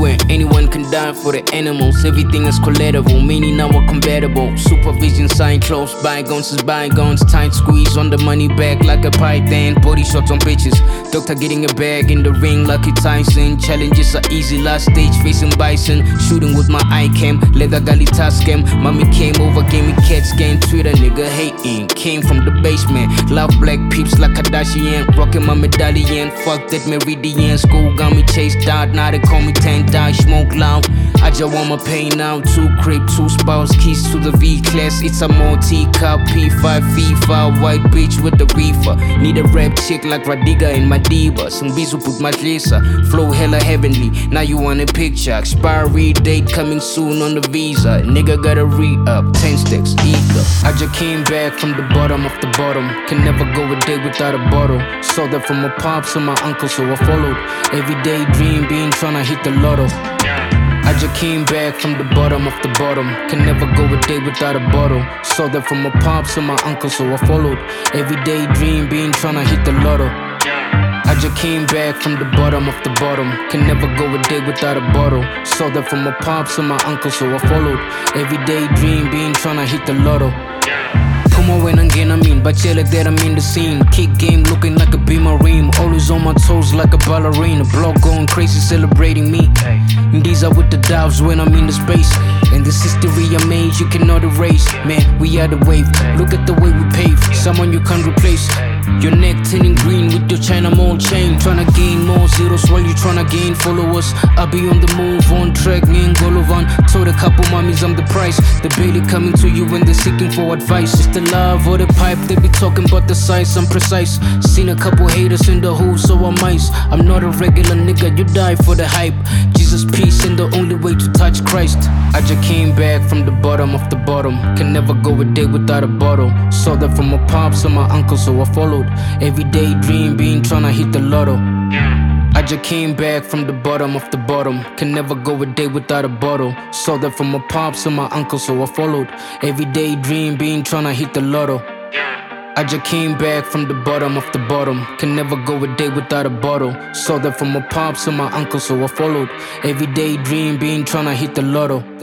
anywhere. Anyone can die for the animals. Everything is collateral, meaning now we're compatible. Supervision sign close, bygones is bygones. Tight squeeze on the money bag like a python. Body shots on bitches. Doctor getting a bag in the ring like Tyson. Challenges are easy, last stage facing bison. Shooting with my eye cam, leather galley task scam. Mommy came over, gave me cat scan. Twitter nigga hating, came from the basement. Love black peeps like Kardashian. Rocking my medallion, fuck that meridian. School got me chased out, now they call me 10 die. Smoke loud, I just want my pain now. 2 crib, 2 spouse, keys to the V-class. It's a multi-cup, P5 FIFA. White bitch with the reefer. Need a rap chick like Radiga in my diva. Some bizu put my lisa. Flow hella heavenly, now you want a picture. Expiry date coming soon on the visa. Nigga gotta re-up, 10 stacks, eager. I just came back from the bottom of the bottom. Can never go a day without a bottle. Saw that from my pops and my uncle, so I followed. Everyday dream being tryna hit the lotto. I just came back from the bottom of the bottom. Can never go a day without a bottle. Saw that from my pops and my uncle, so I followed. Everyday dream being tryna hit the lotto. I just came back from the bottom of the bottom. Can never go a day without a bottle. Saw that from my pops and my uncle, so I followed. Everyday dream being tryna hit the lotto. Como ven again, I mean, but like that I'm in the scene. Kick game looking like a B-Marine. Always on my toes like a ballerina. Blog going crazy celebrating me. And these are with the dives when I'm in the space. And this history I made you cannot erase. Man, we are the wave, look at the way we pave. Someone you can't replace. Your neck tinting green with your China mall chain. Tryna gain more zeros while you tryna gain followers. I'll be on the move, on track, me and Golovan. Told a couple mommies I'm the price. They barely coming to you when they're seeking for advice. It's the love or the pipe, they be talking about the size, I'm precise. Seen a couple haters in the hole, so I'm ice. I'm not a regular nigga, you die for the hype. Jesus peace and the only way to touch Christ. I just came back from the bottom of the bottom. Can never go a day without a bottle. Saw that from my pops and my uncle, so I followed. Everyday dream being tryna hit the lotto. I just came back from the bottom of the bottom. Can never go a day without a bottle. Saw that from my pops and my uncle, so I followed. Everyday dream being tryna hit the lotto. I just came back from the bottom of the bottom. Can never go a day without a bottle. Saw that from my pops and my uncle, so I followed. Everyday dream being tryna hit the lotto.